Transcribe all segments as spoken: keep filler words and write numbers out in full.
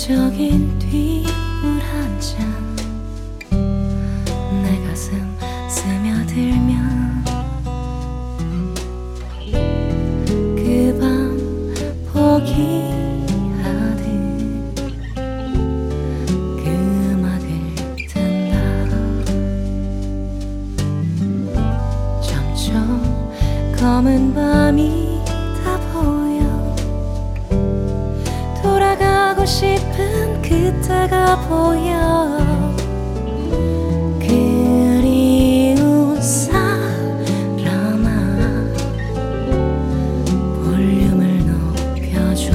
이례적인 뒤물 한 잔 내 가슴 스며들면 그 밤 포기하듯 그 음악을 든다. 점점 검은 밤이 다 보여 돌아가고 싶은 그때가 보여. 그리운 사람아 볼륨을 높여줘.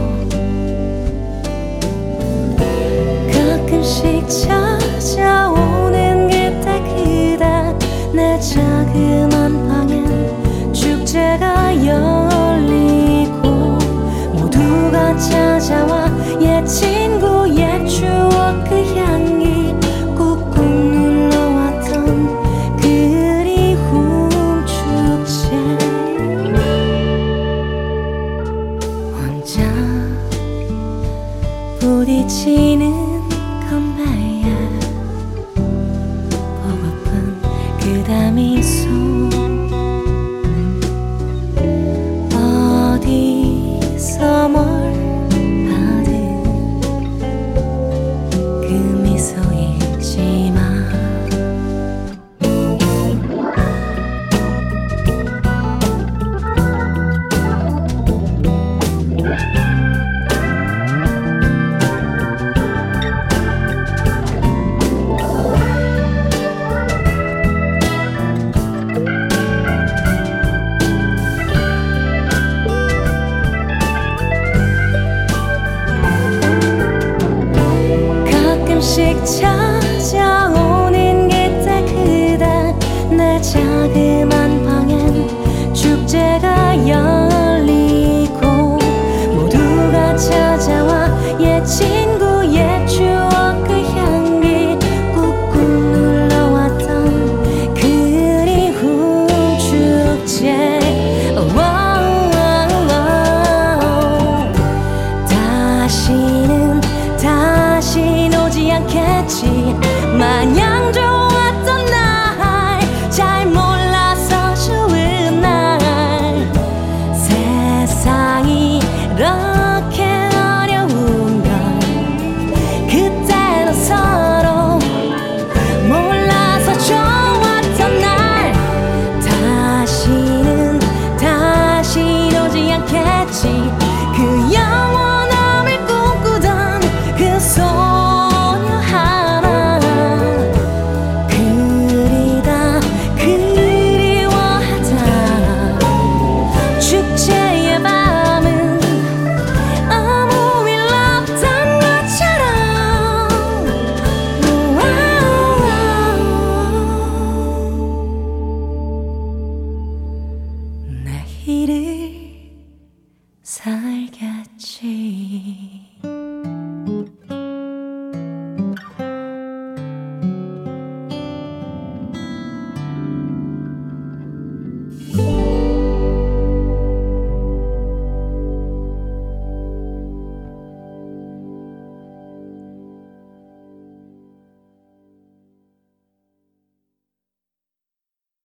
가끔씩 찾아오는 그때 그대 내 자그만 방엔 축제가 열리고 모두가 찾아와 옛 친구 옛 추억 그 향기 꾹꾹 눌러왔던 그리움 축제. 혼자 부딪히는 건배에 보고픈 그대 미소. 어디서 뭘 하든 그 미소 잊지 마. 가끔씩 찾아오는 그때 그대 내 자그만 방엔 축제가 열리고 모두가 찾아와 옛 친구 옛 추억 그 향기 꾹꾹 눌러왔던 그리움 축제. 다시는 다시 오지 않겠지 마냥